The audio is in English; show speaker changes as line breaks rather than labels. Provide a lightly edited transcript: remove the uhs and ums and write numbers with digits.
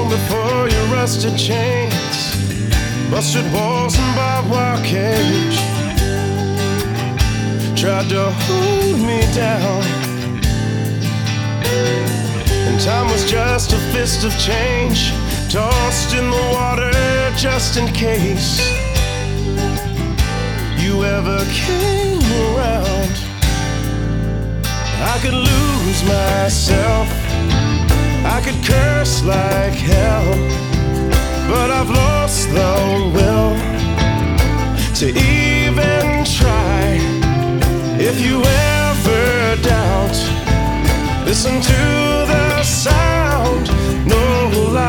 before your rusted chains, busted walls and barbed wire cage tried to hold me down, and time was just a fist of change tossed in the water just in case you ever came around. I could lose myself, I could curse like hell, but I've lost the will to even try. If you